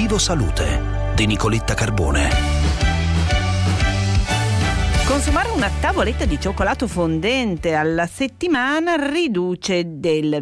Obiettivo Salute di Nicoletta Carbone. Consumare una tavoletta di cioccolato fondente alla settimana riduce del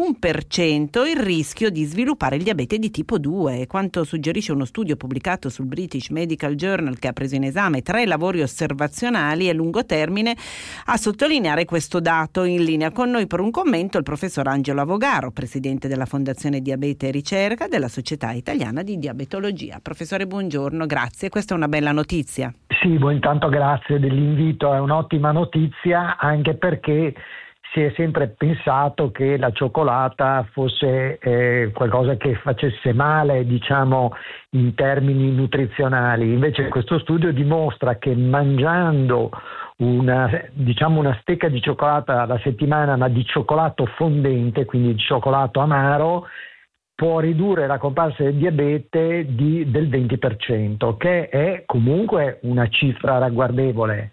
21% il rischio di sviluppare il diabete di tipo 2, quanto suggerisce uno studio pubblicato sul British Medical Journal, che ha preso in esame 3 lavori osservazionali a lungo termine a sottolineare questo dato. In linea con noi per un commento il professor Angelo Avogaro, presidente della Fondazione Diabete e Ricerca della Società Italiana di Diabetologia. Professore, buongiorno, grazie. Questa è una bella notizia. Sì, intanto grazie dell'invito, è un'ottima notizia anche perché si è sempre pensato che la cioccolata fosse qualcosa che facesse male, diciamo, in termini nutrizionali. Invece questo studio dimostra che mangiando una stecca di cioccolato alla settimana, ma di cioccolato fondente, quindi di cioccolato amaro, può ridurre la comparsa del diabete del 20%, che è comunque una cifra ragguardevole.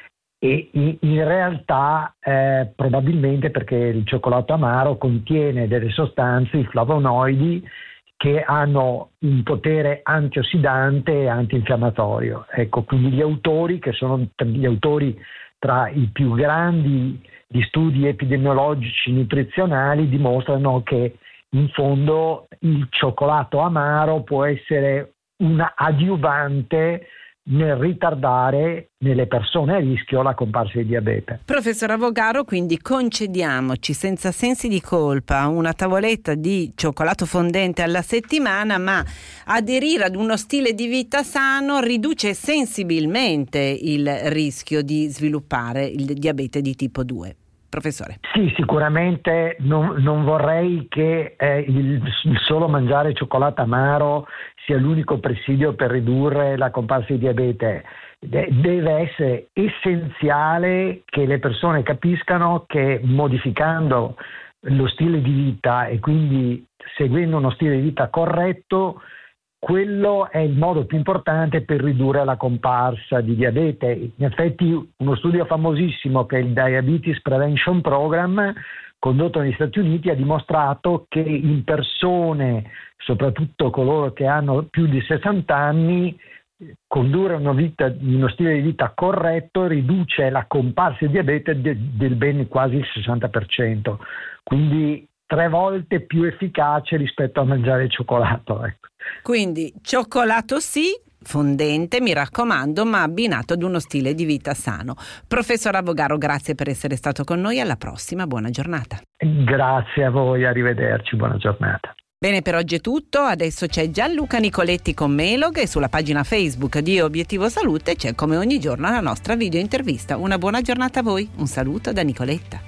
E in realtà probabilmente perché il cioccolato amaro contiene delle sostanze, i flavonoidi, che hanno un potere antiossidante e antinfiammatorio. Ecco, quindi gli autori, che sono gli autori tra i più grandi di studi epidemiologici nutrizionali, dimostrano che in fondo il cioccolato amaro può essere una adiuvante nel ritardare nelle persone a rischio la comparsa di diabete. Professor Avogaro, quindi concediamoci senza sensi di colpa una tavoletta di cioccolato fondente alla settimana, ma aderire ad uno stile di vita sano riduce sensibilmente il rischio di sviluppare il diabete di tipo 2. Professore. Sì, sicuramente non vorrei che il solo mangiare cioccolato amaro sia l'unico presidio per ridurre la comparsa di diabete. Deve essere essenziale che le persone capiscano che modificando lo stile di vita e quindi seguendo uno stile di vita corretto, quello è il modo più importante per ridurre la comparsa di diabete. In effetti uno studio famosissimo che è il Diabetes Prevention Program, condotto negli Stati Uniti, ha dimostrato che in persone, soprattutto coloro che hanno più di 60 anni, condurre uno stile di vita corretto riduce la comparsa di diabete del ben quasi il 60%. Quindi 3 volte più efficace rispetto a mangiare cioccolato. Ecco. Quindi cioccolato sì, fondente, mi raccomando, ma abbinato ad uno stile di vita sano. Professor Avogaro, grazie per essere stato con noi. Alla prossima, buona giornata. Grazie a voi, arrivederci, buona giornata. Bene, per oggi è tutto. Adesso c'è Gianluca Nicoletti con Melog e sulla pagina Facebook di Obiettivo Salute c'è come ogni giorno la nostra video intervista. Una buona giornata a voi. Un saluto da Nicoletta.